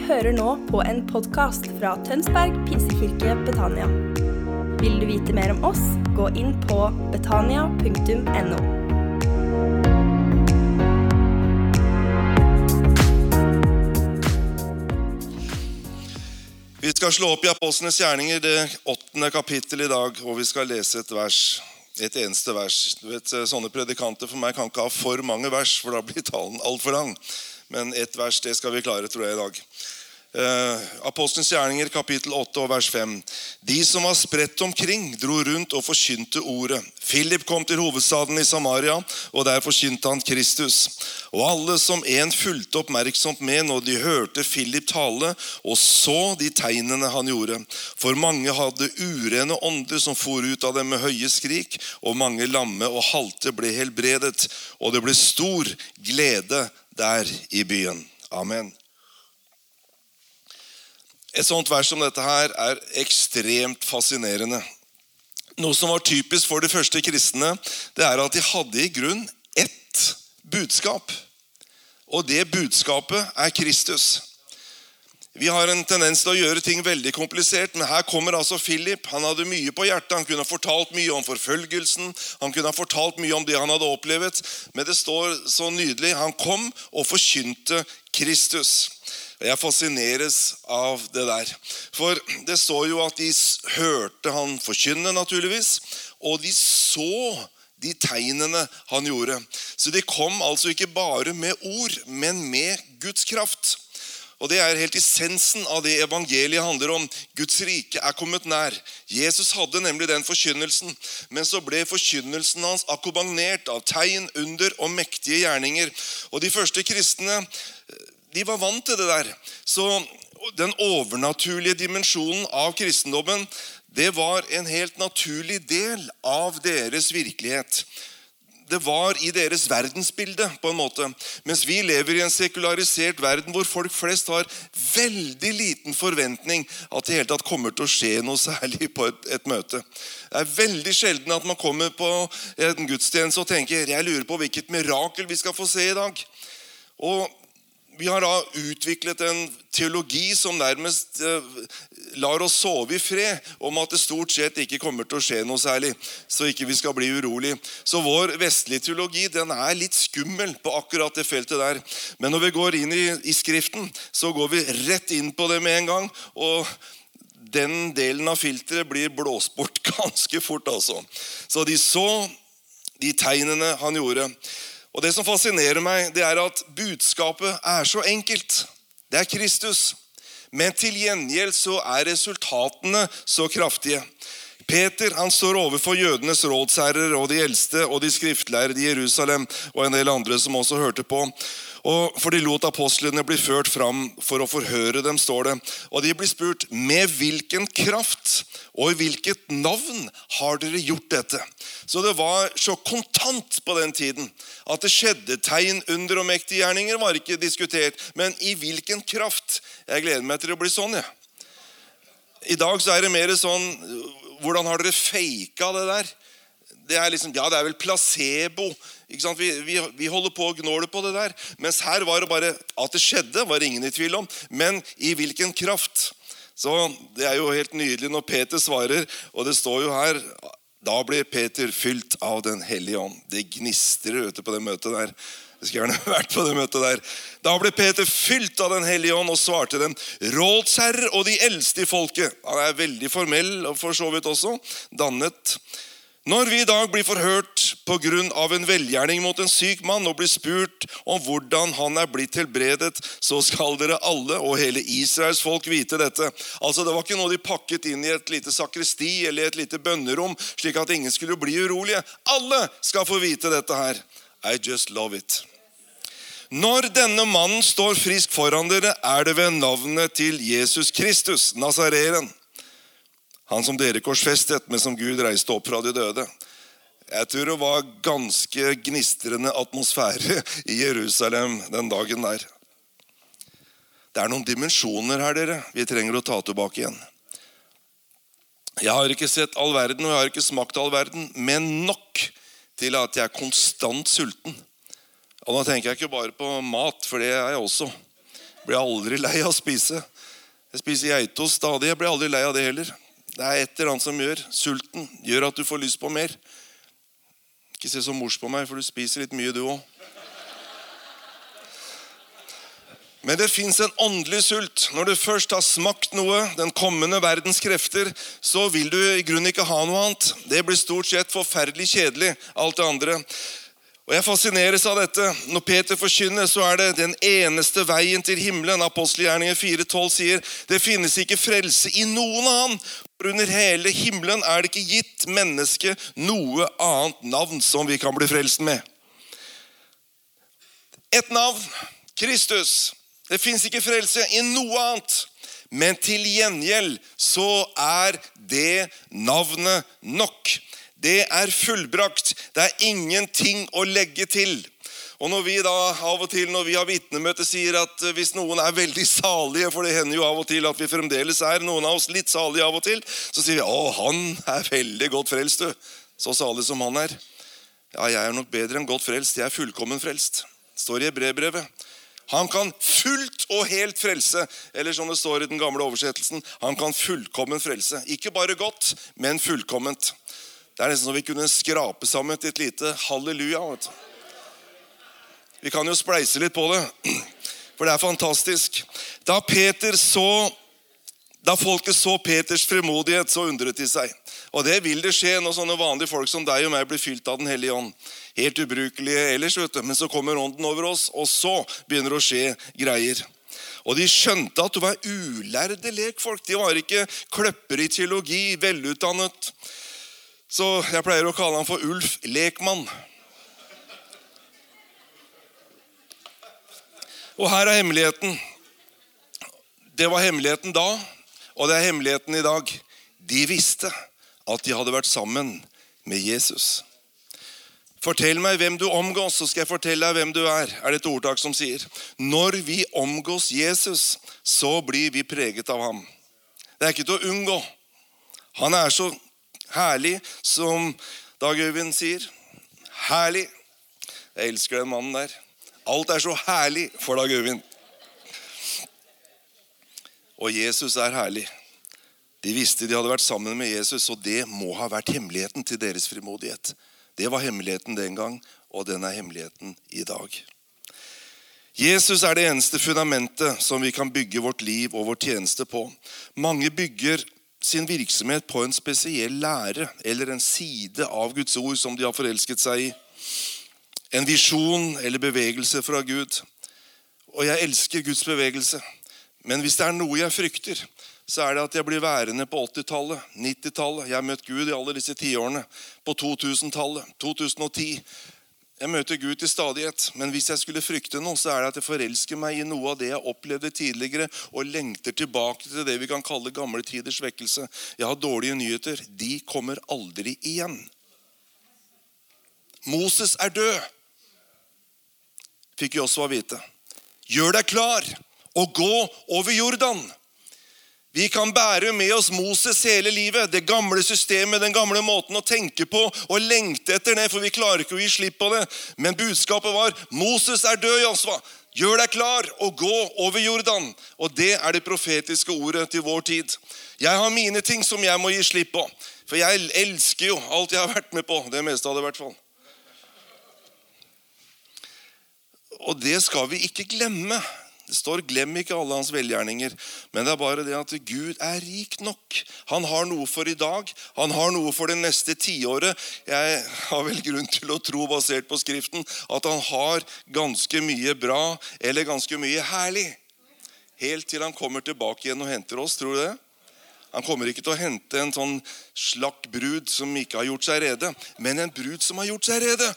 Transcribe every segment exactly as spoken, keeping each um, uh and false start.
hører nå på en podcast fra Tønsberg Pinsekirke Betania. Vil du vite mer om oss, gå inn på betania punktum no. Vi skal slå opp i Apostlenes gjerninger, det åttende kapittel i dag, og vi skal lese et vers, et eneste vers. Du vet, sånne predikanter for meg kan ikke ha for mange vers, for da blir talen alt for lang. Men et vers, det skal vi klare, tror jeg, i dag. Uh, Apostlenes gjerninger, kapittel åtte og vers fem. De som var spredt omkring dro rundt og forkynte ordet. Philip kom til hovedstaden i Samaria, og der forkynte han Kristus. Og alle som en fulgte oppmerksomt med når de hørte Philip tale, og så de tegnene han gjorde. For mange hadde urene ånder som for ut av dem med høye skrik, og mange lamme og halte ble helbredet, og det ble stor glede der i byen. Amen. Et sånt vers som dette her er ekstremt fascinerende. Noe som var typisk for de første kristne, det er at de hadde i grunn ett budskap. Og det budskapet er Kristus. Vi har en tendens til å gjøre ting veldig komplisert, men her kommer altså Philip. Han hadde mye på hjertet, han kunne ha fortalt mye om forfølgelsen, han kunne ha fortalt mye om det han hadde opplevet, men det står så nydelig, han kom og forkynte Kristus. Jeg fascineres av det der. For det står jo at de hørte han forkynne naturligvis, og de så de tegnene han gjorde. Så de kom altså ikke bare med ord, men med Guds kraft. Og det er helt essensen av det evangeliet handler om. Guds rike er kommet nær. Jesus hadde nemlig den forkynnelsen, men så ble forkynnelsen hans akkompagnert av tegn, under og mektige gjerninger. Og de første kristne, de var vant til det der. Så den overnaturlige dimensjonen av kristendommen, det var en helt naturlig del av deres virkelighet. Det var i deres verdensbilde på en måte. Mens vi lever i en sekularisert verden hvor folk flest har veldig liten forventning at det hele tatt kommer til å skje noe særlig på et, et møte. Det er veldig sjelden at man kommer på en gudstjeneste og tenker, jeg lurer på hvilket mirakel vi skal få se i dag. Og vi har da utviklet en teologi som nærmest eh, lar oss sove i fred om at det stort sett ikke kommer til å skje noe særlig, så ikke vi skal bli urolig. Så vår vestlige teologi, den er litt skummel på akkurat det feltet der. Men når vi går inn i, i skriften, så går vi rett inn på det med en gang, og den delen av filteret blir blåst bort ganske fort altså. Så de så de tegnene han gjorde. Og det som fascinerer meg, det er at budskapet er så enkelt. Det er Kristus. Men til gjengjeld så er resultatene så kraftige. Peter, han står overfor jødenes rådsherrer og de eldste og de skriftlærere i Jerusalem og en del andre som også hørte på. Og for de lot apostlene bli ført fram for å forhøre dem, står det. Og de blir spurt, med hvilken kraft og i hvilket navn har dere gjort dette? Så det var så kontant på den tiden at det skjedde tegn, under og mektige gjerninger var ikke diskutert. Men i hvilken kraft? Jeg gleder meg til å bli sånn, ja. I dag så er det mer sånn, hvordan har dere faket det der? Det er liksom, ja, det er vel placebo, ikke sant? Vi, vi, vi holder på å gnåle på det der. Mens her var det bare at det skjedde, var ingen i tvil om. Men i hvilken kraft? Så det er jo helt nydelig når Peter svarer, og det står jo her, da ble Peter fylt av den hellige ånd. Det gnistrer ute på det møtet der. Det skulle gjerne vært på det møtet der. Da ble Peter fylt av den hellige ånd og svarte dem, rådsherrer og de eldste i folket. Han er veldig formell og for så vidt også, dannet. Når vi i dag blir forhørt på grunn av en velgjerning mot en syk mann og blir spurt om hvordan han er blitt helbredet, så skal dere alle og hele Israels folk vite dette. Altså det var ikke noe de pakket inn i et lite sakristi eller et lite bønnerom, slik at ingen skulle bli urolige. Alle skal få vite dette her. I just love it. Når denne mannen står frisk foran dere, er det ved navnet til Jesus Kristus, Nazareren. Han som dere korsfestet, men som Gud reiste opp fra de døde. Jeg tror det var ganske gnistrende atmosfære i Jerusalem den dagen der. Det er noen dimensjoner her, dere. Vi trenger å ta tilbake igjen. Jeg har ikke sett all verden, og jeg har ikke smakt all verden, men nok til at jeg er konstant sulten. Og da tenker jeg ikke bare på mat, for det er jeg også. Blir aldri lei av å spise. Jeg spiser geitost stadig, jeg blir aldri lei av det heller. Det er et eller annet som gjør sulten, gjør at du får lyst på mer. Ikke se så mors på meg, for du spiser litt mye du også. Men det finnes en åndelig sult. Når du først har smakt noe, den kommende verdens krefter, så vil du i grunnen ikke ha noe annet. Det blir stort sett forferdelig kjedelig, alt det andre. Og jeg fascineres av dette. Når Peter forkynner, så er det den eneste veien til himmelen. Apostelgjerningen fire tolv sier, det finnes ikke frelse i noen annen. For under hele himmelen er det ikke gitt menneske noe annet navn som vi kan bli frelst med. Et navn, Kristus. Det finnes ikke frelse i noe annet. Men til gjengjeld så er det navnet nok. Det er fullbrakt. Det er ingenting å legge til. Og når vi da av og til, når vi har vitnemøte, sier at hvis noen er veldig salige, for det hender jo av og til at vi fremdeles er noen av oss litt salige av og til, så sier vi, å, han er veldig godt frelst, du. Så salig som han er. Ja, jeg er nok bedre enn godt frelst. Jeg er fullkommen frelst. Det står i Hebreerbrevet. Han kan fullt og helt frelse, eller som det står i den gamle oversettelsen, han kan fullkommen frelse. Ikke bare godt, men fullkomment. Det er nesten som vi kunne skrape sammen til et lite halleluja. Vet du. Vi kan jo spleise litt på det, for det er fantastisk. Da Peter så, da folket så Peters frimodighet, så undret de seg. Og det vil det skje når sånne vanlige folk som deg og meg blir fylt av den hellige ånd. Helt ubrukelige ellers, vet du. Men så kommer ånden over oss, og så begynner det å skje greier. Og de skjønte at det var ulærde lekfolk. De var ikke kløpper i teologi, velutdannet. Så jeg pleier å kalle han for Ulf Lekmann. Og her er hemmeligheten. Det var hemmeligheten da, og det er hemmeligheten i dag. De visste at de hadde vært sammen med Jesus. Fortell meg hvem du omgås, så skal jeg fortelle deg hvem du er, er det et ordtak som sier. Når vi omgås Jesus, så blir vi preget av ham. Det er ikke til å unngå. Han er så herlig, som Dag Øyvind sier. Herlig. Jeg elsker den mannen der. Alt er så herlig for Dag Øyvind. Og Jesus er herlig. De visste de hadde vært sammen med Jesus, og det må ha vært hemmeligheten til deres frimodighet. Det var hemmeligheten den gang, og den er hemmeligheten i dag. Jesus er det eneste fundamentet som vi kan bygge vårt liv og vår tjeneste på. Mange bygger sin virksomhet på en spesiell lære, eller en side av Guds ord som de har forelsket seg i. En visjon eller bevegelse fra Gud. Og jeg elsker Guds bevegelse. Men hvis det er noe jeg frykter, så er det at jeg blir værende på åttitallet, nittitallet. Jeg har møtt Gud i alle disse tiårene. På to tusen-tallet, to tusen og ti. Jeg møter Gud til stadighet. Men hvis jeg skulle frykte noe, så er det at jeg forelsker meg i noe av det jeg opplevde tidligere, og lengter tilbake til det vi kan kalle gamle tiders vekkelse. Jeg har dårlige nyheter. De kommer aldri igjen. Moses er død, fikk Josva vite. Gjør deg klar og gå over Jordan. Vi kan bære med oss Moses hele livet, det gamle systemet, den gamle måten å tenke på og lengte etter det, for vi klarer ikke å gi slipp på det. Men budskapet var, Moses er død, Josva. Gjør deg klar og gå over Jordan. Og det er det profetiske ordet til vår tid. Jeg har mine ting som jeg må gi slipp på, for jeg elsker jo alt jeg har vært med på, det meste av det i hvert fall. Og det skal vi ikke glemme. Det står, glem ikke alle hans velgjerninger. Men det er bare det at Gud er rik nok. Han har noe for i dag. Han har noe for det neste tiåret. Jeg har vel grunn til å tro, basert på skriften, at han har ganske mye bra, eller ganske mye herlig. Helt til han kommer tilbake igjen og henter oss, tror du det? Han kommer ikke til å hente en sånn slakk brud som ikke har gjort seg rede, men en brud som har gjort seg rede.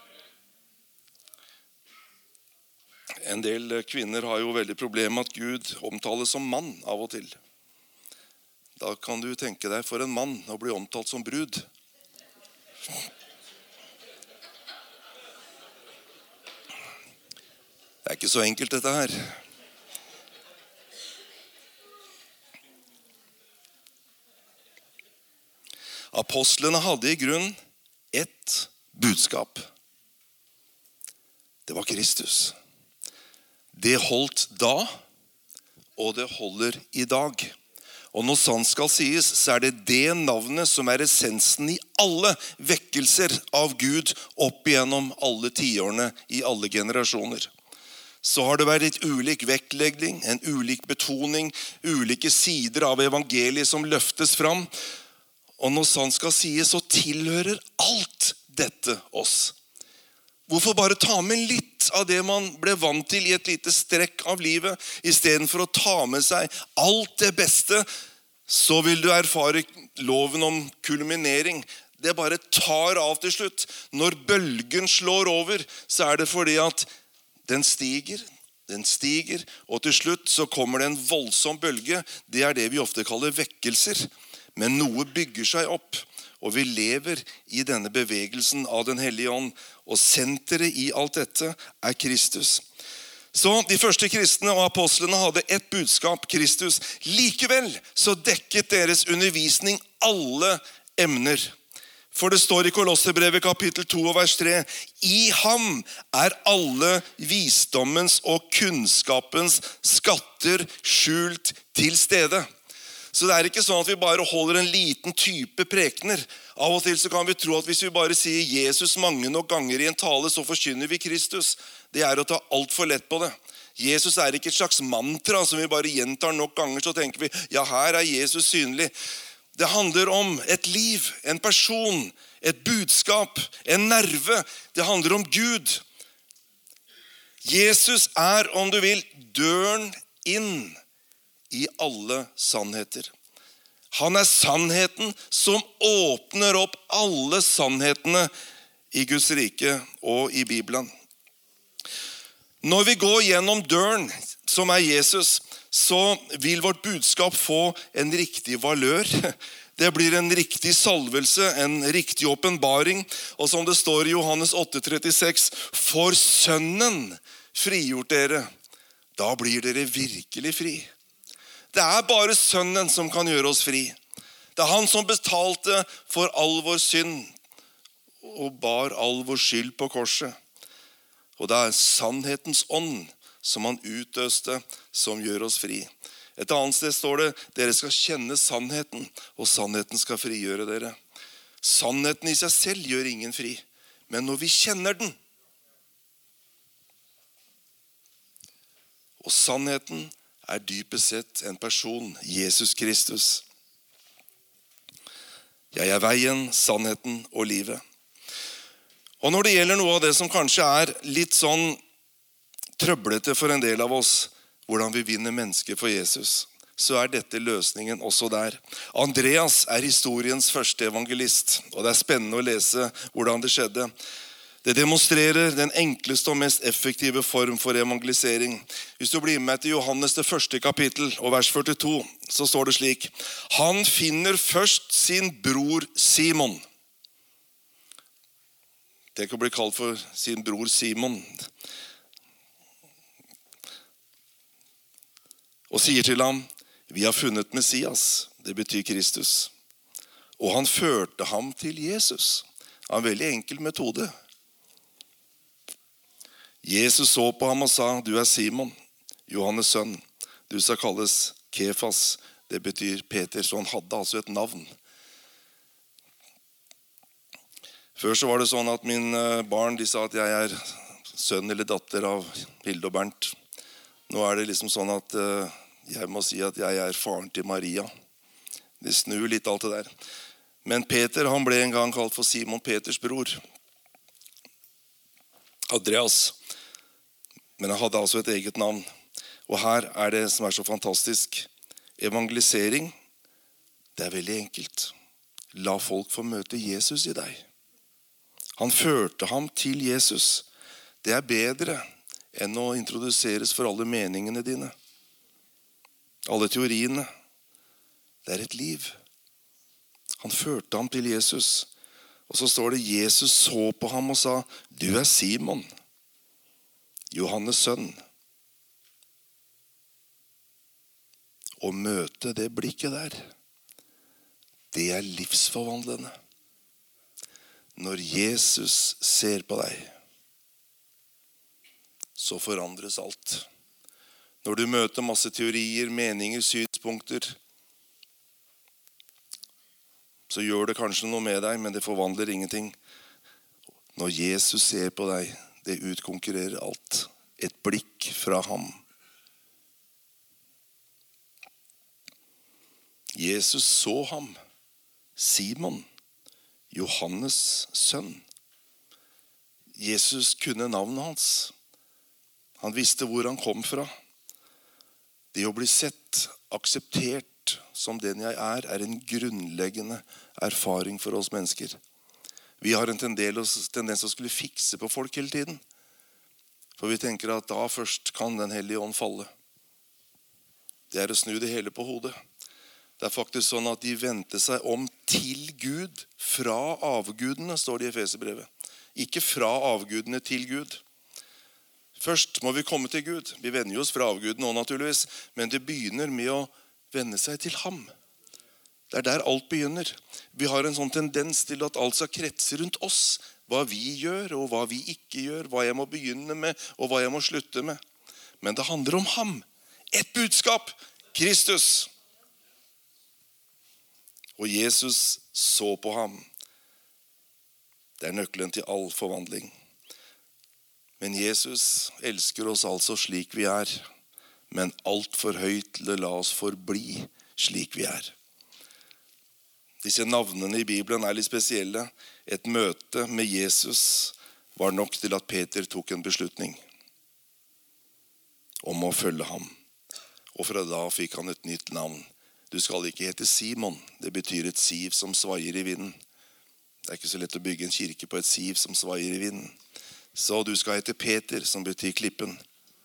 En del kvinner har jo veldig problem med at Gud omtales som mann av og til. Da kan du tenke deg for en mann å bli omtalt som brud. Det er ikke så enkelt dette her. Apostlene hadde i grunn ett budskap. Det var Kristus. Det holdt da, og det holder i dag. Og når sant skal sies, så er det det navnet som er essensen i alle vekkelser av Gud opp igjennom alle tiårene i alle generasjoner. Så har det vært litt ulik vektlegging, en ulik betoning, ulike sider av evangeliet som løftes fram. Og når sant skal sies, så tilhører alt dette oss. Hvorfor bare ta med litt av det man ble vant til i et lite strekk av livet, i stedet for å ta med seg alt det beste, så vil du erfare loven om kulminering. Det bare tar av til slutt. Når bølgen slår over, så er det fordi at den stiger, den stiger, og til slutt så kommer det en voldsom bølge. Det er det vi ofte kaller vekkelser. Men noe bygger seg opp. Og vi lever i denne bevegelsen av den hellige ånd. Og senteret i alt dette er Kristus. Så de første kristne og apostlene hadde ett budskap, Kristus. Likevel så dekket deres undervisning alle emner. For det står i Kolosserbrevet kapittel to og vers tre. I ham er alle visdommens og kunnskapens skatter skjult til stede. Så det er ikke sånn at vi bare holder en liten type prekener. Av og til så kan vi tro at hvis vi bare sier Jesus mange nok ganger i en tale, så forkynner vi Kristus. Det er å ta alt for lett på det. Jesus er ikke et slags mantra som vi bare gjentar nok ganger, så tenker vi, ja, her er Jesus synlig. Det handler om et liv, en person, et budskap, en nerve. Det handler om Gud. Jesus er, om du vil, døren inn i alle sannheter. Han er sannheten som åpner opp alle sannhetene i Guds rike og i Bibelen. Når vi går gjennom døren, som er Jesus, så vil vårt budskap få en riktig valør. Det blir en riktig salvelse, en riktig åpenbaring. Og som det står i Johannes åtte trettiseks, for sønnen frigjort dere, da blir dere virkelig fri. Det er bare sønnen som kan gjøre oss fri. Det er han som betalte for all vår synd og bar all vår skyld på korset. Og det er sannhetens ånd som han utøste som gjør oss fri. Et annet sted står det, dere skal kjenne sannheten, og sannheten skal frigjøre dere. Sannheten i seg selv gjør ingen fri, men når vi kjenner den, og sannheten er dypest sett en person, Jesus Kristus. Jeg er veien, sannheten og livet. Og når det gjelder noe av det som kanskje er litt sånn trøblete for en del av oss, hvordan vi vinner mennesker for Jesus, så er dette løsningen også der. Andreas er historiens første evangelist, og det er spennende å lese hvordan det skjedde. Det demonstrerer den enkleste og mest effektive form for evangelisering. Hvis du blir med til Johannes det første kapittel og vers førtito, så står det slik. Han finner først sin bror Simon. Tenk å bli kalt for sin bror Simon. Og sier til ham, vi har funnet Messias, det betyr Kristus. Og han førte ham til Jesus. En veldig enkel metode. Jesus så på ham og sa, du er Simon, Johannes sønn. Du skal kalles Kefas, det betyr Peter, så han hadde altså et navn. Før så var det sånn at min barn, de sa at jeg er sønn eller datter av Hilde og Bernt. Nå er det liksom sånn at jeg må si at jeg er faren til Maria. Det snur litt alt det der. Men Peter, han ble en gang kalt for Simon Peters bror. Andreas. Men han hadde altså et eget navn. Og her er det som er så fantastisk. Evangelisering, det er veldig enkelt. La folk få møte Jesus i deg. Han førte ham til Jesus. Det er bedre enn å introduseres for alle meningene dine. Alle teoriene. Det er et liv. Han førte ham til Jesus. Og så står det, Jesus så på ham og sa, du er Simon, Johannes sønn. Å møte det blikket der, det er livsforvandlende. Når Jesus ser på deg, så forandres alt. Når du møter masse teorier, meninger, synspunkter, så gjør det kanskje noe med deg, men det forvandler ingenting. Når Jesus ser på deg, det utkonkurrerer alt. Et blikk fra ham. Jesus så ham, Simon, Johannes sønn. Jesus kunne navnet hans. Han visste hvor han kom fra. Det å bli sett, akseptert som den jeg er, er en grunnleggende erfaring for oss mennesker. Vi har en tendens til å skulle fikse på folk hele tiden. For vi tenker at da først kan den hellige ånd falle. Det er å snu det hele på hodet. Det er faktisk sånn at de vendte seg om til Gud fra avgudene, står det i Efeserbrevet. Ikke fra avgudene til Gud. Først må vi komme til Gud. Vi vender oss fra avguden nå naturligvis, men det begynner med å vende seg til ham. Det er der alt begynner. Vi har en sånn tendens til at alt skal kretse rundt oss. Hva vi gjør, og hva vi ikke gjør. Hva jeg må begynne med, og hva jeg må slutte med. Men det handler om ham. Et budskap. Kristus. Og Jesus så på ham. Det er nøkkelen til all forvandling. Men Jesus elsker oss altså slik vi er. Men alt for høyt til å la oss forbli slik vi er. Disse navnene i Bibelen er litt spesielle. Et møte med Jesus var nok til at Peter tok en beslutning om å følge ham. Og fra da fikk han et nytt navn. Du skal ikke hete Simon. Det betyr et siv som svaier i vinden. Det er ikke så lett å bygge en kirke på et siv som svaier i vinden. Så du skal hete Peter, som betyr klippen.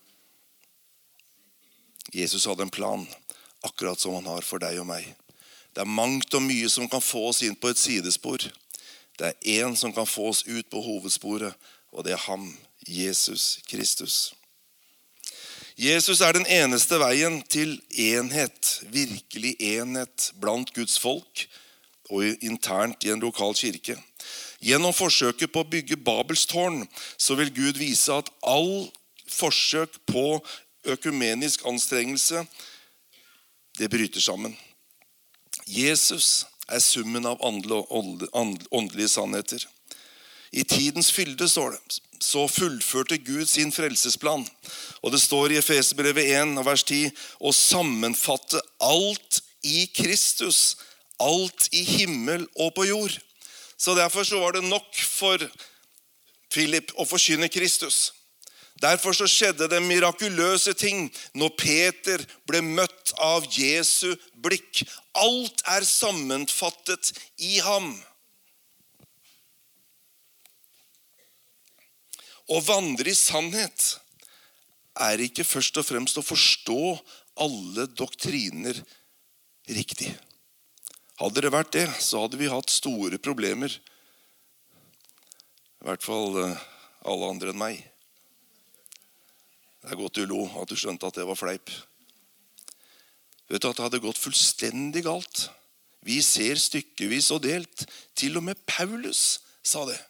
Jesus hadde en plan, akkurat som han har for deg og meg. Det er mangt og mye som kan få oss inn på et sidespor. Det er en som kan få oss ut på hovedsporet, og det er ham, Jesus Kristus. Jesus er den eneste veien til enhet, virkelig enhet blant Guds folk, og internt i en lokal kirke. Gjennom forsøket på å bygge Babels tårn, så vil Gud vise at all forsøk på økumenisk anstrengelse, det bryter sammen. Jesus er summen av åndelige sannheter. I tidens fylde, står det, så fullførte Gud sin frelsesplan. Og det står i Efeserbrevet en, vers ti, å sammenfatte alt i Kristus, alt i himmel og på jord. Så derfor så var det nok for Philip å forkynne Kristus. Derfor så skjedde det mirakuløse ting når Peter ble møtt av Jesu blikk. Alt er sammenfattet i ham. Å vandre i sannhet er ikke først og fremst å forstå alle doktriner riktig. Hadde det vært det, så hadde vi hatt store problemer. I hvert fall alle andre enn meg. Det er godt du lo, at du skjønte at det var fleip. Vet du at det hadde gått fullstendig galt? Vi ser stykkevis og delt. Til og med Paulus sa det.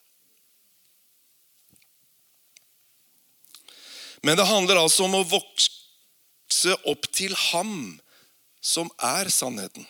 Men det handler altså om å vokse opp til ham som er sannheten.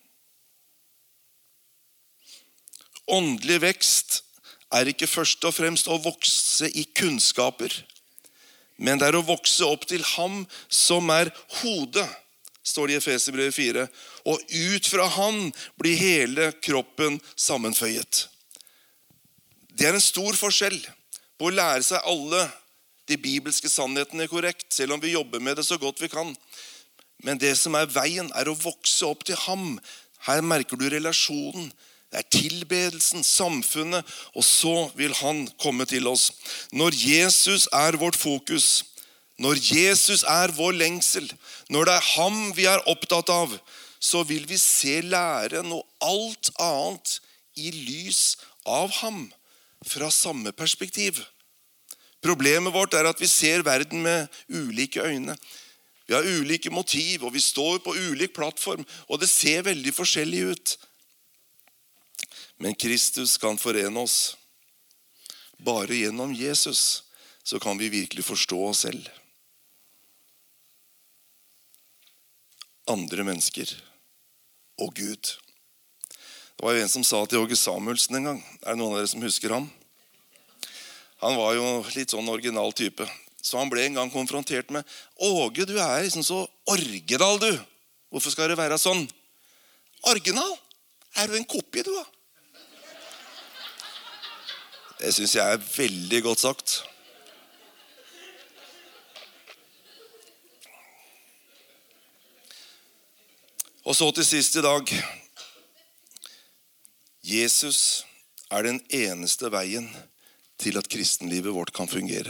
Åndelig vekst er ikke først og fremst å vokse i kunnskaper, men det er å vokse opp til ham som er hodet, står det i Efeserbrevet fire, og ut fra han blir hele kroppen sammenføyet. Det er en stor forskjell på å lære seg alle de bibelske sannhetene korrekt, selv om vi jobber med det så godt vi kan. Men det som er veien er å vokse opp til ham. Her merker du relasjonen. Det er tilbedelsen, samfunnet, og så vil han komme til oss. Når Jesus er vårt fokus, når Jesus er vår lengsel, når det er ham vi er opptatt av, så vil vi se læren og alt annet i lys av ham, fra samme perspektiv. Problemet vårt er at vi ser verden med ulike øyne. Vi har ulike motiv, og vi står på ulik plattform, og det ser veldig forskjellig ut. Men Kristus kan forene oss. Bare gjennom Jesus så kan vi virkelig forstå oss selv. andre mennesker og Gud. Det var jo en som sa til Åge Samuelsen en gang. Er det noen av dere som husker ham? Han var jo litt sånn original type. Så han ble en gang konfrontert med Åge, du er liksom så orginal, du. Hvorfor skal det være sånn? Original? Er du en kopi, du da? Det synes jeg er veldig godt sagt. Og så til sist i dag. Jesus er den eneste veien til at kristenlivet vårt kan fungere.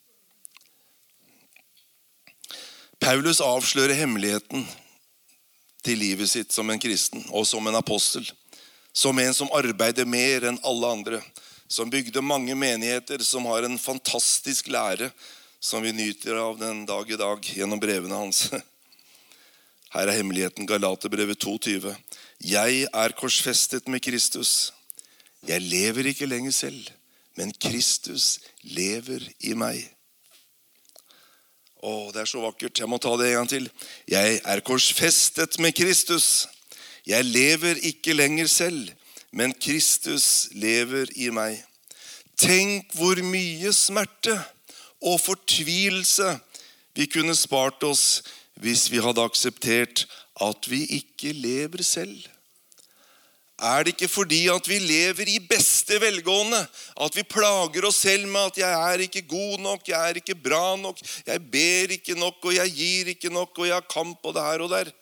Paulus avslører hemmeligheten til livet sitt som en kristen og som en apostel. Som en som arbeider mer enn alle andre. Som bygde mange menigheter, som har en fantastisk lære som vi nyter av den dag i dag gjennom brevene hans. Her er hemmeligheten, Galaterbrevet to tyve. Jeg er korsfestet med Kristus. Jeg lever ikke lenger selv, men Kristus lever i meg. Åh, det er så vakkert. Jeg må ta det en gang til. Jeg er korsfestet med Kristus. Jeg lever ikke lenger selv, men Kristus lever i meg. Tenk hvor mye smerte og fortvilelse vi kunne spart oss hvis vi hadde akseptert at vi ikke lever selv. Er det ikke fordi at vi lever i beste velgående, at vi plager oss selv med at jeg er ikke god nok, jeg er ikke bra nok, jeg ber ikke nok, og jeg gir ikke nok, og jeg har kamp på det her og der?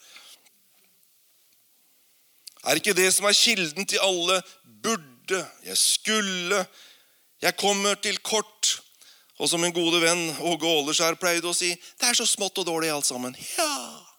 Er ikke det som er kilden til alle burde, jeg skulle, jeg kommer til kort? Og som min gode venn Åge Åleskjær pleide å si, det er så smått og dårlig alt sammen. Ja!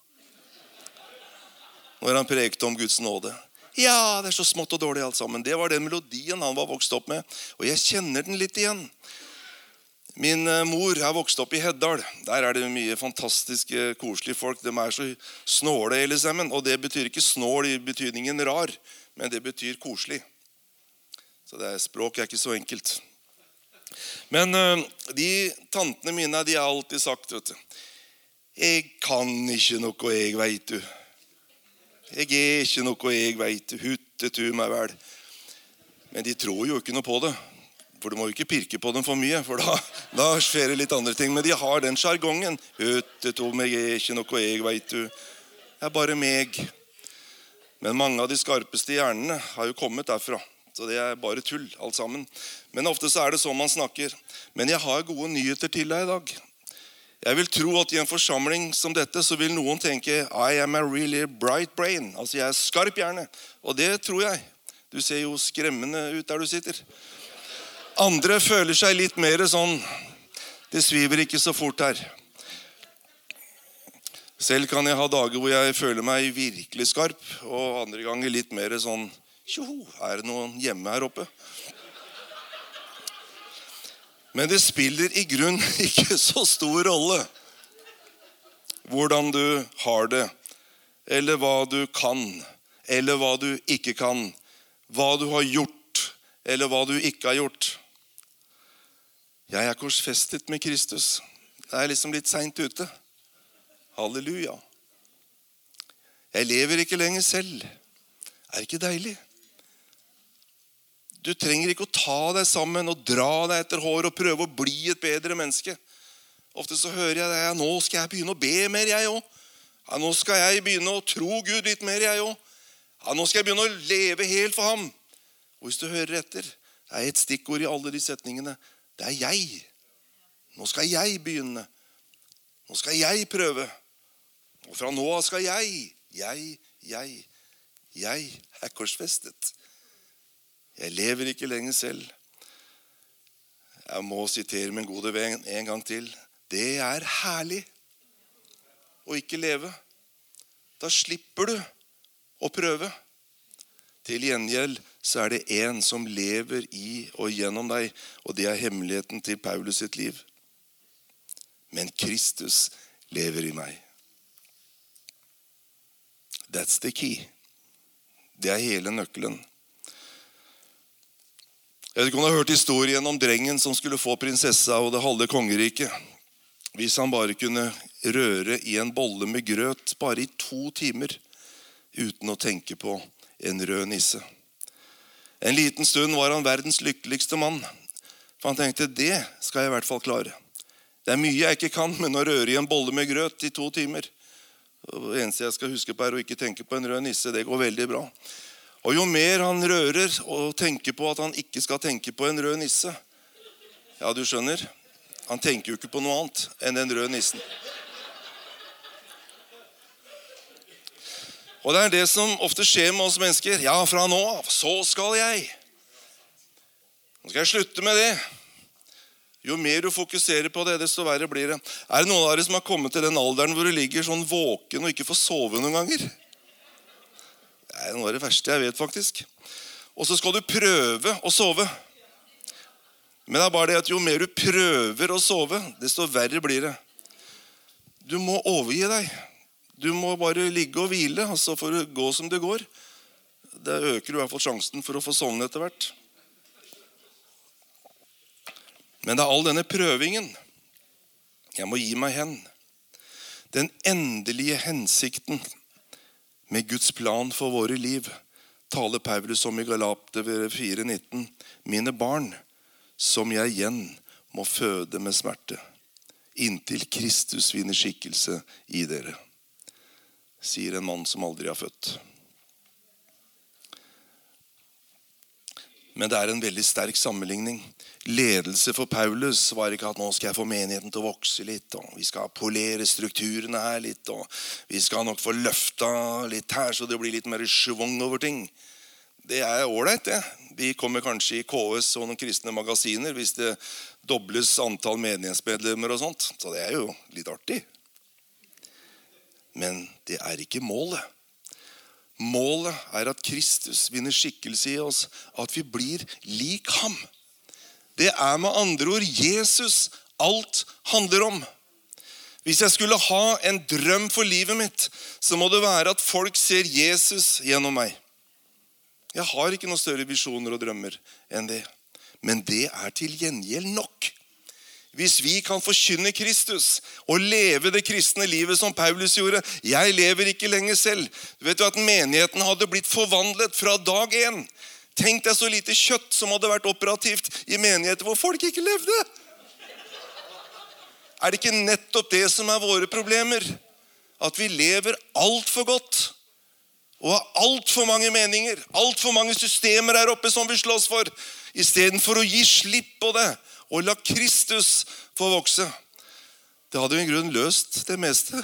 Når han prekte om Guds nåde. Ja, det er så smått og dårlig alt sammen. Det var den melodien han var vokst opp med. Og jeg kjenner den litt igjen. Min mor er vokst opp i Heddal. Der er det mye fantastiske, koselige folk. De er så snåle hele sammen. Og det betyr ikke snål i betydningen rar, men det betyr koselig. Så det er, språk er ikke så enkelt. Men uh, de tantene mine, de har alltid sagt, vet du, jeg kan ikke noe, jeg vet du. Jeg er ikke noe, jeg vet du. Huttetu meg vel. Men de tror jo ikke noe på det. For du må jo ikke pirke på dem for mye, for da, da skjer det litt andre ting. Men de har den jargongen. Huttetu meg, jeg er ikke noe, jeg vet du. Det er bare meg. Men mange av de skarpeste hjernene har jo kommet derfra. Så det er bare tull, alt sammen. Men ofte så er det sånn man snakker. Men jeg har gode nyheter til deg i dag. Jeg vil tro at i en forsamling som dette, så vil noen tenke, I am a really bright brain. Altså jeg er skarp hjerne. Og det tror jeg. Du ser jo skremmende ut der du sitter. Andre føler seg litt mer sånn, det sviver ikke så fort her. Selv kan jeg ha dager hvor jeg føler meg virkelig skarp, og andre ganger litt mer sånn, tjoho, er det noen hjemme her oppe? Men det spiller i grunn ikke så stor rolle hvordan du har det, eller hva du kan, eller hva du ikke kan, hva du har gjort, eller hva du ikke har gjort. Jeg er korsfestet med Kristus. Det er liksom litt sent ute. Halleluja. Jeg lever ikke lenger selv. Er det ikke deilig? Du trenger ikke å ta deg sammen og dra deg etter hår og prøve å bli et bedre menneske. Ofte så hører jeg det, ja, nå skal jeg begynne å be mer jeg også. Ja, nå skal jeg begynne å tro Gud litt mer jeg også. Ja, nå skal jeg begynne å leve helt for ham. Og hvis du hører etter, det er et stikkord i alle de setningene. Det er jeg. Nå skal jeg begynne. Nå skal jeg prøve. Og fra nå av skal jeg, jeg, jeg, jeg er korsfestet. Jeg lever ikke lenger selv. Jeg må sitere min gode venn en gang til. Det er herlig å ikke leve. Da slipper du å prøve. Til gjengjeld så er det en som lever i og gjennom deg, og det er hemmeligheten til Paulus sitt liv. Men Kristus lever i meg. That's the key. Det er hele nøkkelen. Jeg vet ikke om du har hørt historien om drengen som skulle få prinsessa og det halve kongeriket. hvis han bare kunne røre i en bolle med grøt bare i to timer uten å tenke på en rød nisse. En liten stund var han verdens lykkeligste mann, for han tenkte, det skal jeg i hvert fall klare. Det er mye jeg ikke kan, men å røre i en bolle med grøt i to timer. Og det eneste jeg skal huske på er å ikke tenke på en rød nisse, det går veldig bra. Og jo mer han rører og tenker på at han ikke skal tenke på en rød nisse, ja, du skjønner, han tenker jo ikke på noe annet enn den røde nissen. Og det er det som ofte skjer med oss mennesker. Ja, fra nå av, så skal jeg. Nå skal jeg slutte med det. Jo mer du fokuserer på det, desto verre blir det. Er det noen av dere som har kommet til den alderen hvor du ligger sånn våken og ikke får sove noen ganger? Det er noe av det verste jeg vet faktisk. Og så skal du prøve å sove. Men det er bare det at jo mer du prøver å sove, desto verre blir det. Du må overgi deg. Du må bare ligge og hvile, og så får du gå som det går. Det øker i hvert fall sjansen for å få sovne etter hvert. Men det er all denne prøvingen. Jeg må gi meg hen. Den endelige hensikten med Guds plan for våre liv taler Paulus om i Galaterbrevet fire nitten. Mine barn, som jeg igjen må føde med smerte, inntil Kristus vinner skikkelse i dere, sier en mann som aldri har født. Men det er en veldig sterk sammenligning. Ledelse for Paulus var ikke at nå skal jeg få menigheten til å vokse litt, og vi skal polere strukturene her litt, og vi skal nok få løfta litt her, så det blir litt mer schwung over ting. Det er ålreit, det. Vi kommer kanskje i K S og noen kristne magasiner hvis det dobles antall menighetsmedlemmer og sånt, så det er jo litt artig. Men det er ikke målet. Målet er at Kristus vinner skikkelse i oss, at vi blir lik ham. Det er med andre ord Jesus alt handler om. Hvis jeg skulle ha en drøm for livet mitt, så må det være at folk ser Jesus gjennom meg. Jeg har ikke noen større visjoner og drømmer enn det. Men det er til gjengjeld nok. Hvis vi kan forkynne Kristus og leve det kristne livet som Paulus gjorde. Jeg lever ikke lenger selv. Du vet jo at menigheten hadde blitt forvandlet fra dag én. Tenk deg så lite kjøtt som hadde vært operativt i menigheter hvor folk ikke levde. Er det ikke nettopp det som er våre problemer? At vi lever alt for godt. Og har alt for mange meninger, alt for mange systemer her oppe som vi slåss for, i stedet for å gi slipp på det, og la Kristus få vokse. Det hadde jo en grunn løst det meste.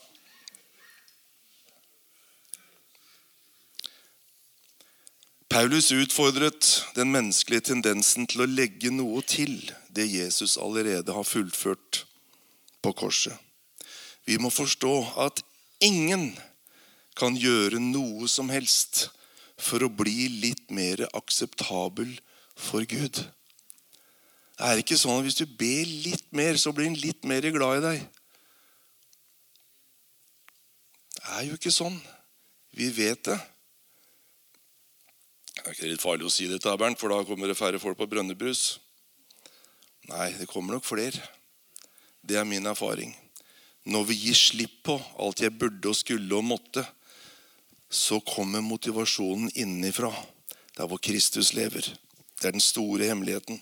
Paulus utfordret den menneskelige tendensen til å legge noe til det Jesus allerede har fullført på korset. Vi må forstå at ingen kan gjøre noe som helst for å bli litt mer akseptabel for Gud. Det er ikke sånn at hvis du ber litt mer, så blir han litt mer glad i deg. Det er jo ikke sånn. Vi vet det. Det er ikke litt farlig å si det til Bernt, for da kommer det færre folk på Brønnebrus. Nei, det kommer nok flere. Det er min erfaring. Når vi gir slipp på alt jeg burde og skulle og måtte, så kommer motivasjonen innenfra, der hvor Kristus lever. Det er den store hemmeligheten.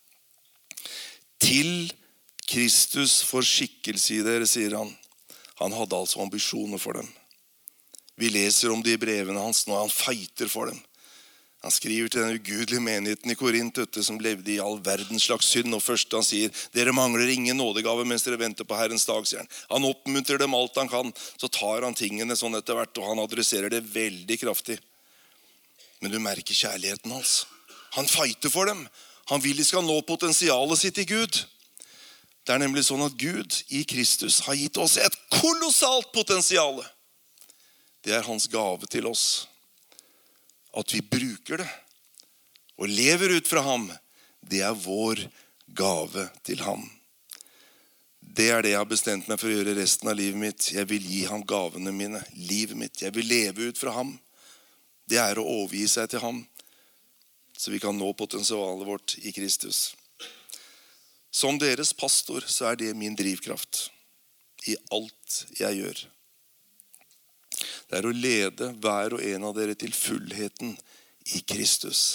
Til Kristus får skikkelse i dere, sier han. Han hadde altså ambisjoner for dem. Vi leser om det i brevene hans når han fighter for dem. Han skriver til den ugudelige menigheten i Korint, som levde i all verdens slags synd. Og først han sier, dere mangler ingen nådegave mens dere venter på Herrens dag, sier han. Han oppmuntrer dem alt han kan, så tar han tingene sånn etter hvert, og han adresserer det veldig kraftig. Men du merker kjærligheten hans. Han fighter for dem. Han vil de skal nå potensialet sitt i Gud. Det er nemlig sånn at Gud i Kristus har gitt oss et kolossalt potensial. Det er hans gave til oss. At vi bruker det og lever ut fra ham, det er vår gave til ham. Det er det jeg har bestemt meg for å gjøre resten av livet mitt. Jeg vil gi ham gavene mine, livet mitt. Jeg vil leve ut fra ham. Det er å overgi seg til ham, så vi kan nå potensialet vårt i Kristus. Som deres pastor så er det min drivkraft i alt jeg gjør. Det er å lede hver og en av dere til fullheten i Kristus.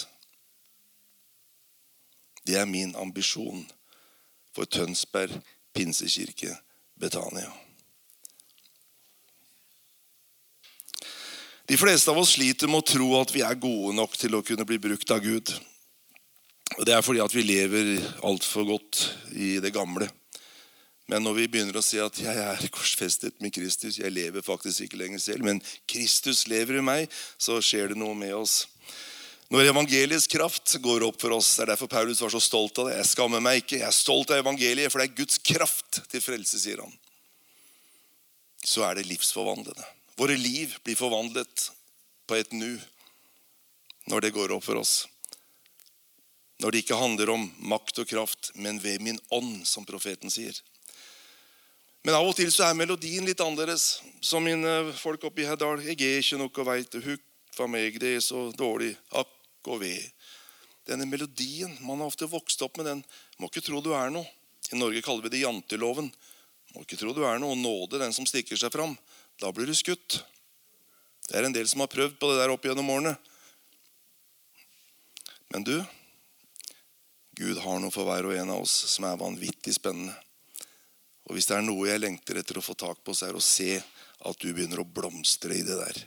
Det er min ambisjon for Tønsberg Pinsekirke Betania. De fleste av oss sliter med å tro at vi er gode nok til å kunne bli brukt av Gud. Og det er fordi at vi lever alt for godt i det gamle. Men når vi begynner å si at jeg er korsfestet med Kristus, jeg lever faktisk ikke lenger selv, men Kristus lever i meg, så skjer det noe med oss. Når evangeliets kraft går opp for oss, det er derfor Paulus var så stolt av det. Jeg skammer meg ikke, jeg er stolt av evangeliet, for det er Guds kraft til frelse, sier han. Så er det livsforvandlende. Våre liv blir forvandlet på et nu, når det går opp for oss. Når det ikke handler om makt og kraft, men ved min ånd, som profeten sier. Men av og til så er melodien litt annerledes. Som mine folk oppe i Herdal. Jeg er ikke noe veit, hukk for meg, det er så dårlig, akk og ved. Denne melodien, man har ofte vokst opp med den. Må ikke tro du er noe. I Norge kaller vi det janteloven. Må ikke tro du er noe, og nåde den som stikker seg fram. Da blir du skutt. Det er en del som har prøvd på det der opp gjennom årene. Men du, Gud har noe for hver og en av oss som er vanvittig spennende. Og hvis det er noe jeg lengter etter å få tak på, så er det å se at du begynner å blomstre i det der.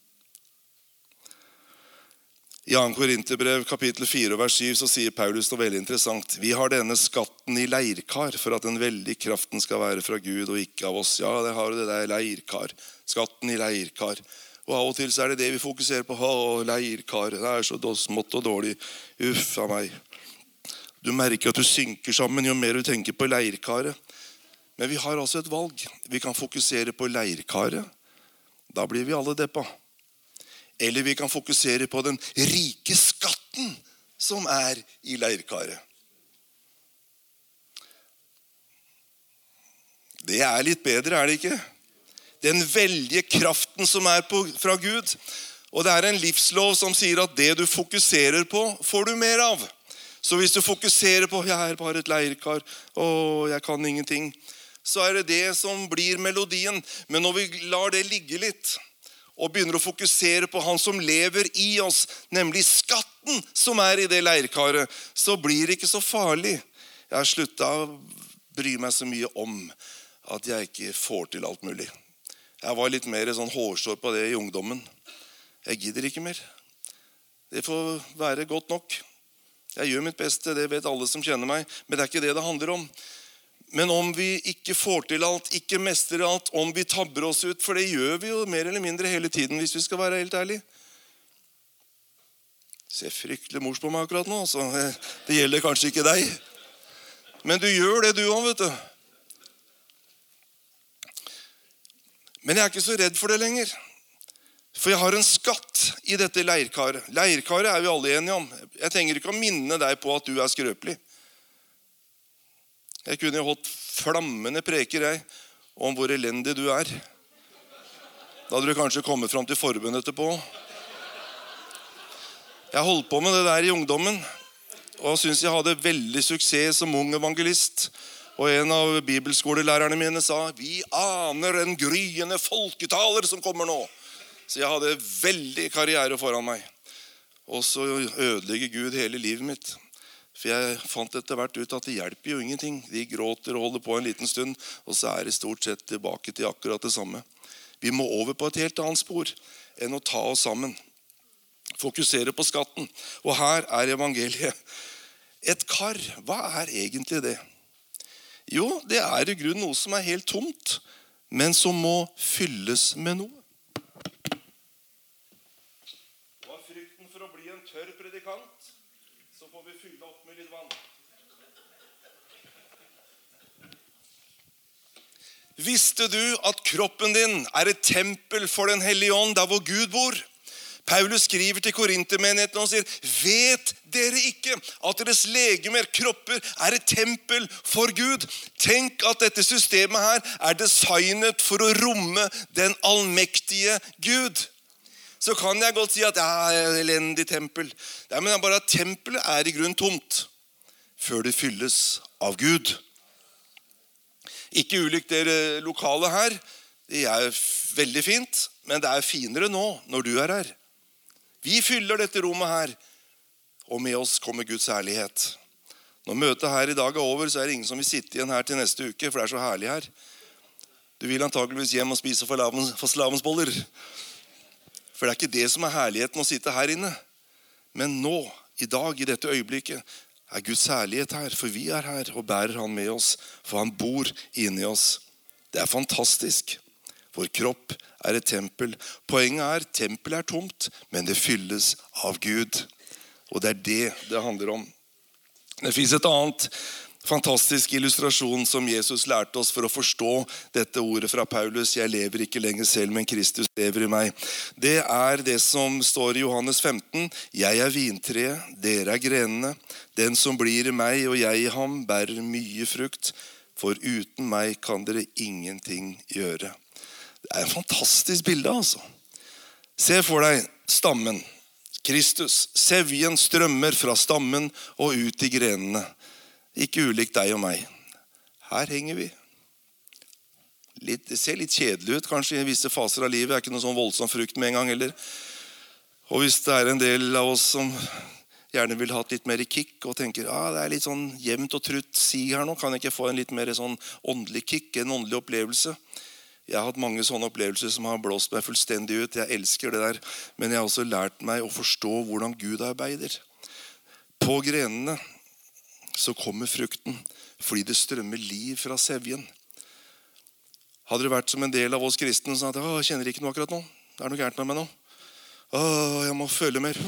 I andre Korinterbrev kapittel fire vers syv så sier Paulus noe veldig interessant. Vi har denne skatten i leirkar for at den veldige kraften skal være fra Gud og ikke av oss. Ja, det har det der leirkar. Skatten i leirkar. Og av og til så er det det vi fokuserer på. Å, leirkar, det er så smått og dårlig. Uff av meg. Du merker at du synker sammen jo mer du tenker på leirkaret. Men vi har altså et valg. Vi kan fokusere på leirkaret. Da blir vi alle deppa. Eller vi kan fokusere på den rike skatten som er i leirkaret. Det er litt bedre, er det ikke? Den veldige kraften som er på, fra Gud. Og det er en livslov som sier at det du fokuserer på, får du mer av. Så hvis du fokuserer på, jeg er bare et leirkar, å, jeg kan ingenting, så er det det som blir melodien. Men når vi lar det ligge litt, og begynner å fokusere på han som lever i oss, nemlig skatten som er i det leirkaret, så blir det ikke så farlig. Jeg har sluttet å bry meg så mye om at jeg ikke får til alt mulig. Jeg var litt mer sånn hårsår på det i ungdommen. Jeg gidder ikke mer. Det får være godt nok. Jeg gjør mitt beste, det vet alle som kjenner meg, men det er ikke det det handler om. Men om vi ikke får til alt, ikke mestrer alt, om vi tabber oss ut, for det gjør vi jo mer eller mindre hele tiden, hvis vi skal være helt ærlig. Ser fryktelig mors på meg akkurat nå, så det gjelder kanskje ikke deg. Men du gjør det du også, vet du. Men jeg er ikke så redd for det lenger. For jeg har en skatt i dette leirkaret. Leirkaret er vi alle enige om. Jeg trenger ikke å minne deg på at du er skrøpelig. Jeg kunne jo holdt flammende preker jeg, om hvor elendig du er. Da hadde du kanskje kommet fram til forbundet etterpå. Jeg holdt på med det der i ungdommen, og synes jeg hadde veldig suksess som ung evangelist. Og en av bibelskolelærerne mine sa, vi aner en gryende folketaler som kommer nå. Så jeg hadde veldig karriere foran meg. Og så ødelegger Gud hele livet mitt. For jeg fant etter hvert ut at det hjelper jo ingenting. De gråter og holder på en liten stund, og så er det stort sett tilbake til akkurat det samme. Vi må over på et helt annet spor enn å ta oss sammen. Fokusere på skatten. Og her er evangeliet. Et kar, hva er egentlig det? Jo, det er i grunnen noe som er helt tomt, men som må fylles med noe. Hva er frykten for å bli en tørr predikant? Så får vi fylle opp med litt vann. Visste du at kroppen din er et tempel for den hellige ånd, der hvor Gud bor? Paulus skriver til korintermenigheten og sier, vet dere ikke at deres legemer, kropper, er et tempel for Gud? Tenk at dette systemet her er designet for å romme den allmektige Gud. Så kan jeg godt si at det er et elendig tempel. Nei, men bare at tempelet er i grunn tomt, før det fylles av Gud. Ikke ulikt dere lokale her. Det er veldig fint, men det er finere nå når du er her. Vi fyller dette rommet her, og med oss kommer Guds herlighet. Når møtet her i dag er over, så er det ingen som vil sitte igjen her til neste uke, for det er så herlig her. Du vil antageligvis hjem og spise fastelavnsboller. For det er ikke det som er herligheten å sitte her inne. Men nå, i dag, i dette øyeblikket, er Guds herlighet her, for vi er her og bærer han med oss, for han bor inni oss. Det er fantastisk. Vår kropp er et tempel. Poenget er, tempelet er tomt, men det fylles av Gud. Og det er det det handler om. Det finnes et annet fantastisk illustrasjon som Jesus lærte oss for å forstå dette ordet fra Paulus. Jeg lever ikke lenger selv, men Kristus lever i meg. Det er det som står i Johannes femten. Jeg er vintreet, dere er grenene. Den som blir i meg og jeg i ham bærer mye frukt, for uten meg kan dere ingenting gjøre. Det er et fantastisk bilde, altså. Se for deg stammen. Kristus, sevjen strømmer fra stammen og ut i grenene. Ikke ulikt deg og meg. Her henger vi. Litt, det ser litt kjedelig ut kanskje i visse faser av livet. Det er ikke noe sånn voldsom frukt med en gang heller. Og hvis det er en del av oss som gjerne vil ha et litt mer kick og tenker, ah, det er litt sånn jevnt og trutt sig her nå, kan jeg ikke få en litt mer sånn åndelig kick, en åndelig opplevelse? Jeg har hatt mange sånne opplevelser som har blåst meg fullstendig ut. Jeg elsker det der, men jeg har også lært meg å forstå hvordan Gud arbeider. På grenene så kommer frukten, fordi det strømmer liv fra sevjen. Hadde det vært som en del av oss kristne som sa at jeg kjenner ikke noe akkurat nå. Det er noe gærent med meg nå. Åh, jeg må føle mer.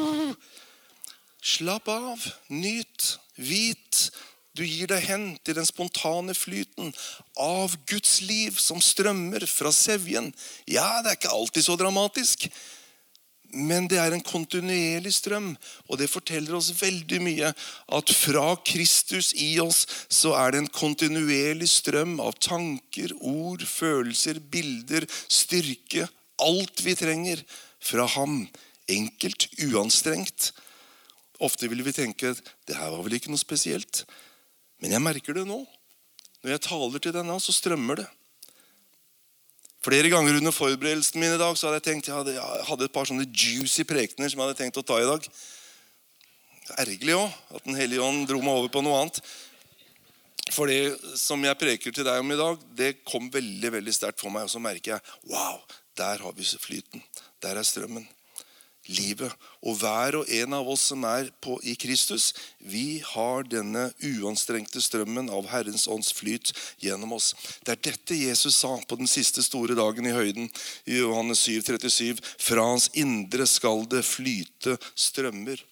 Slapp av, nyt, vit. Du gir deg hen til den spontane flyten av Guds liv som strømmer fra sevjen. Ja, det er ikke alltid så dramatisk, men det er en kontinuerlig strøm, og det forteller oss veldig mye at fra Kristus i oss så er det en kontinuerlig strøm av tanker, ord, følelser, bilder, styrke, alt vi trenger fra ham, enkelt, uanstrengt. Ofte vil vi tenke at det her var vel ikke noe spesielt, men jeg merker det nå. Når jeg taler til denne, så strømmer det. Flere ganger under forberedelsen min i dag så hadde jeg tenkt, jeg hadde, jeg hadde et par sånne juicy prekener som jeg hadde tenkt å ta i dag. Ergerlig også, at den hellige ånd dro meg over på noe annet. For det som jeg preker til deg om i dag, det kom veldig, veldig sterkt for meg. Og så merker jeg, wow, der har vi flyten, der er strømmen. Livet. Og hver og en av oss som er på, i Kristus, vi har denne uanstrengte strømmen av Herrens ånds flyt gjennom oss. Det er dette Jesus sa på den siste store dagen i høyden i Johannes syv trettisju. Fra hans indre skal det flyte strømmer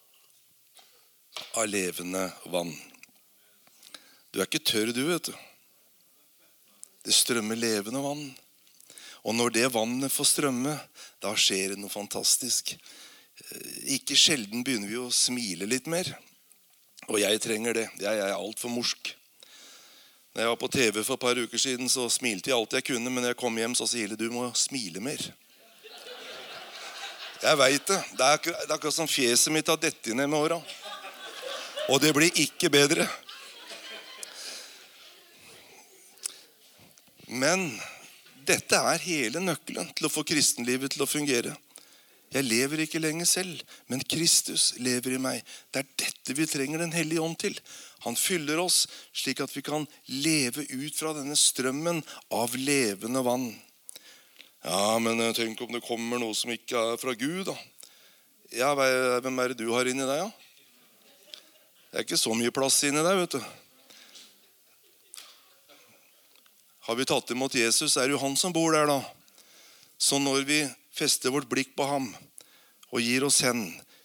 av levende vann. Du er ikke tørr du, vet du. Det strømmer levende vann. Og når det vannet får strømme, da skjer det noe fantastisk. Ikke sjelden begynner vi å smile litt mer. Og jeg trenger det. Jeg er alt for morsk. Når jeg var på T V for et par uker siden, så smilte jeg alt jeg kunne, men når jeg kom hjem, så sier Hille, du må smile mer. Jeg vet det. Det er akkurat, det er akkurat som fjeset mitt har dette ned med åra. Og det blir ikke bedre. Men dette er hele nøkkelen til å få kristenlivet til å fungere. Jeg lever ikke lenger selv, men Kristus lever i meg. Det er dette vi trenger den hellige ånd til. Han fyller oss slik at vi kan leve ut fra denne strømmen av levende vann. Ja, men tenk om det kommer noe som ikke er fra Gud da. Ja, hvem er det du har inni deg da? Det er ikke så mye plass inni deg, vet du. Har vi tatt imot Jesus, er det jo han som bor der da. Så når vi fester vårt blikk på ham og gir oss hen,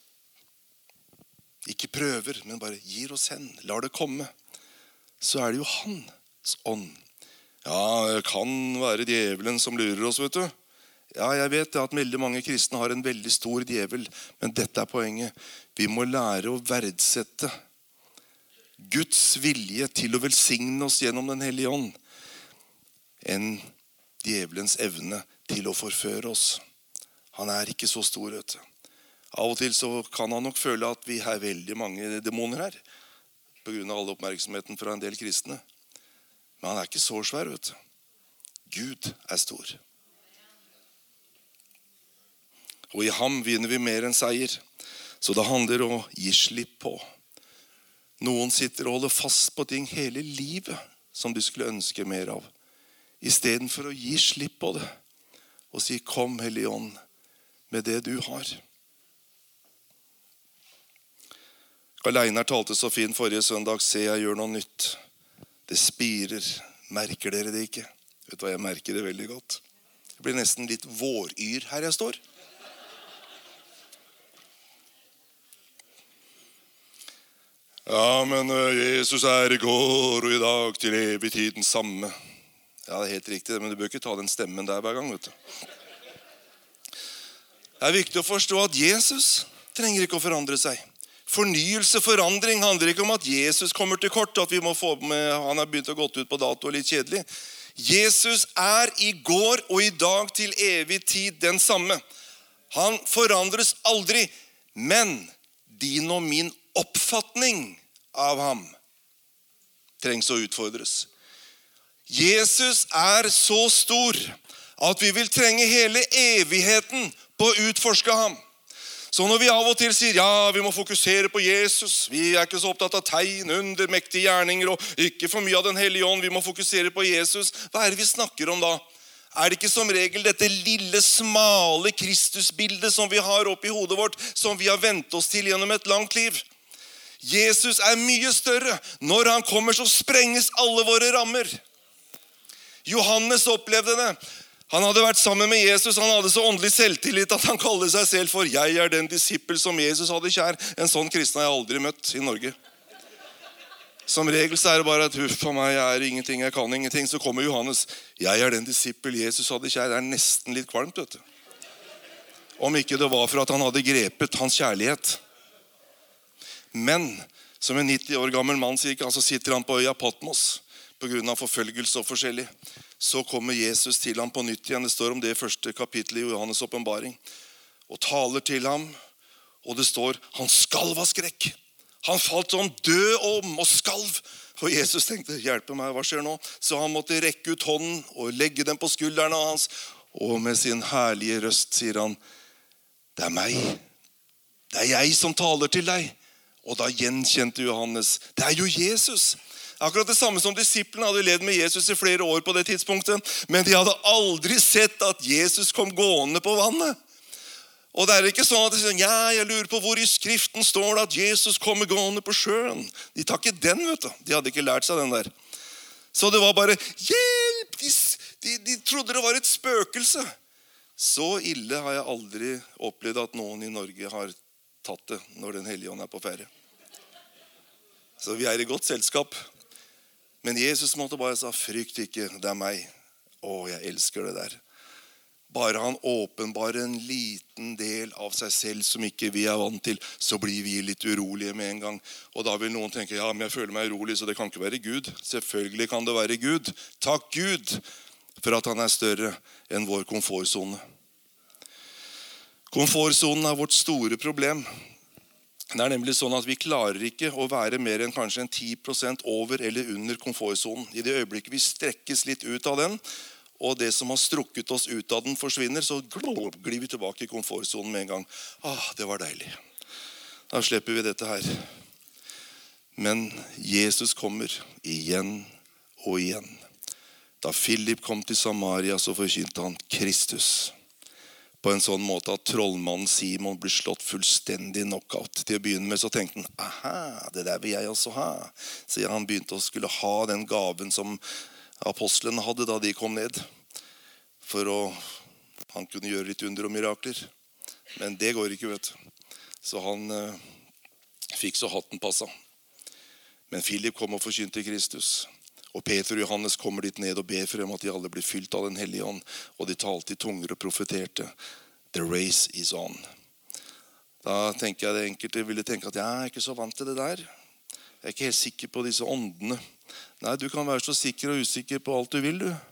ikke prøver, men bare gir oss hen, lar det komme, så er det jo hans ånd. Ja, det kan være djevelen som lurer oss, vet du. Ja, jeg vet at veldig mange kristne har en veldig stor djevel, men dette er poenget. Vi må lære å verdsette Guds vilje til å velsigne oss gjennom den hellige ånd, enn djevelens evne til å forføre oss. Han er ikke så stor, vet du. Av og til så kan han nok føle at vi har veldig mange demoner her. på grunn av all oppmerksomheten fra en del kristne. Men han er ikke så svær, vet du. Gud er stor. Og i ham vinner vi mer enn seier. Så det handler om å gi slipp på. Noen sitter og holder fast på ting hele livet som de skulle ønske mer av. I stedet for å gi slipp på det og si, kom Hellige Ånd med det du har. Karl Einar talte så fint forrige søndag, se jeg gjør noe nytt. Det spirer, merker dere det ikke? Vet du hva, jeg merker det veldig godt. Jeg blir nesten litt våryr her jeg står. Ja, men Jesus er i går og i dag til evig tid den samme. Ja, det er helt riktig, men du bør ikke ta den stemmen der hver gang, vet du. Det er viktig å forstå at Jesus trenger ikke å forandre seg. Fornyelse, forandring handler ikke om at Jesus kommer til kort, at vi må få med, han har begynt å gått ut på dato og litt kjedelig. Jesus er i går og i dag til evig tid den samme. Han forandres aldri, men din og min oppfatning av ham trengs å utfordres. Jesus er så stor at vi vil trenge hele evigheten på å utforske ham. Så når vi av og til sier, ja, vi må fokusere på Jesus, vi er ikke så opptatt av tegn, under, mektige gjerninger, og ikke for mye av den hellige ånd, vi må fokusere på Jesus. Hva er det vi snakker om da? Er det ikke som regel dette lille, smale Kristusbildet som vi har oppe i hodet vårt, som vi har ventet oss til gjennom et langt liv? Jesus er mye større. Når han kommer, så sprenges alle våre rammer. Johannes opplevde det. Han hadde vært sammen med Jesus, han hadde så åndelig selvtillit at han kalte seg selv for jeg er den disippel som Jesus hadde kjær. En sånn kristen har jeg aldri møtt i Norge. Som regel så er det bare at huff for meg, jeg er ingenting, jeg kan ingenting. Så kommer Johannes, jeg er den disippel Jesus hadde kjær. Det er nesten litt kvalmt, vet du. Om ikke det var for at han hadde grepet hans kjærlighet. Men som en nitti år gammel mann så sitter han på øya Patmos på grunn av forfølgelse og forskjellig. Så kommer Jesus til ham på nytt igjen. Det står om det i første kapittel i Johannes åpenbaring. Og taler til ham. Og det står, han skalv av skrekk. Han falt som død om og skalv. Og Jesus tenkte, hjelpe meg, hva skjer nå? Så han måtte rekke ut hånden og legge den på skuldrene hans. Og med sin herlige røst sier han, det er meg. Det er jeg som taler til deg. Og da gjenkjente Johannes, det er jo Jesus. Akkurat det samme som disiplene hadde levd med Jesus i flere år på det tidspunktet, men de hadde aldri sett at Jesus kom gående på vannet. Og det er ikke sånn at de sier, ja, jeg lurer på hvor i skriften står det at Jesus kommer gående på sjøen. De tar ikke den, vet du. De hadde ikke lært seg den der. Så det var bare, hjelp! De, de, de trodde det var et spøkelse. Så ille har jeg aldri opplevd at noen i Norge har tatt det når den hellige ånd er på ferie. Så vi er i godt selskap. Men Jesus måtte bare si, frykt ikke, det er meg. Å, jeg elsker det der. Bare han åpenbarer en liten del av seg selv som ikke vi er vant til, så blir vi litt urolige med en gang. Og da vil noen tenke, ja, men jeg føler meg urolig, så det kan ikke være Gud. Selvfølgelig kan det være Gud. Takk Gud for at han er større enn vår komfortzone. Komfortzonen er vårt store problem. Det er nemlig sånn at vi klarer ikke å være mer enn kanskje en ti prosent over eller under komfortzonen. I det øyeblikket vi strekkes litt ut av den, og det som har strukket oss ut av den forsvinner, så glir vi tilbake i komfortzonen med en gang. Ah, det var deilig. Da slipper vi dette her. Men Jesus kommer igjen og igjen. Da Philip kom til Samaria, så forkynte han Kristus. På en sånn måte at trollmannen Simon blir slått fullstendig knockout. Til å begynne med så tenkte han, aha, det der vil jeg også ha. Så han begynte å skulle ha den gaven som apostlene hadde da de kom ned. For å, han kunne gjøre litt under og mirakler. Men det går ikke, vet du. Så han eh, fikk så hatten passa. Men Philip kom og forkynte Kristus. Og Peter og Johannes kommer dit ned og ber for dem at de alle blir fylt av den hellige ånd. Og de talte i tunger og profeterte. The race is on. Da tenker jeg det enkelte ville tenke at jeg er ikke så vant til det der. Jeg er ikke helt sikker på disse åndene. Nei, du kan være så sikker og usikker på alt du vil, du.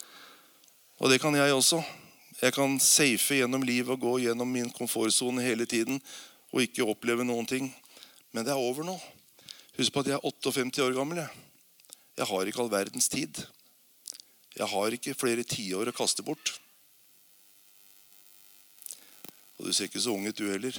Og det kan jeg også. Jeg kan safe gjennom livet og gå gjennom min komfortzone hele tiden og ikke oppleve noen ting. Men det er over nå. Husk på at jeg er femtiåtte år gammel. Jeg, jeg har ikke all verdens tid. Jeg har ikke flere tiår å kaste bort. Og du ser ikke så ung ut du heller.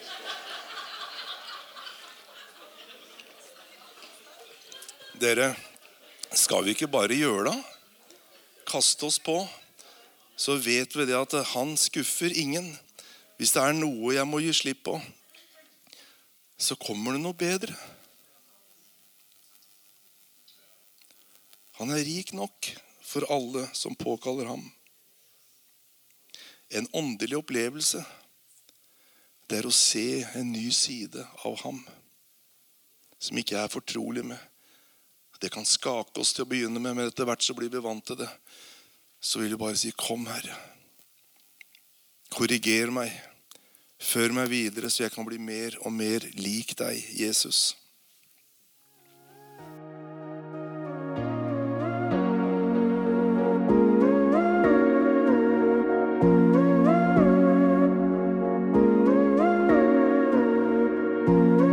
Dere, skal vi ikke bare gjøre det? Kaste oss på. Så vet vi det at han skuffer ingen. Hvis det er noe jeg må gi slipp på, så kommer det noe bedre. Han er rik nok for alle som påkaller ham. En åndelig opplevelse, det er å se en ny side av ham, som ikke er fortrolig med. Det kan skake oss til å begynne med, men etter hvert så blir vi vant til det. Så vil jeg bare si, kom Herre. Korriger meg. Før meg videre, så jeg kan bli mer og mer lik deg, Jesus. thank you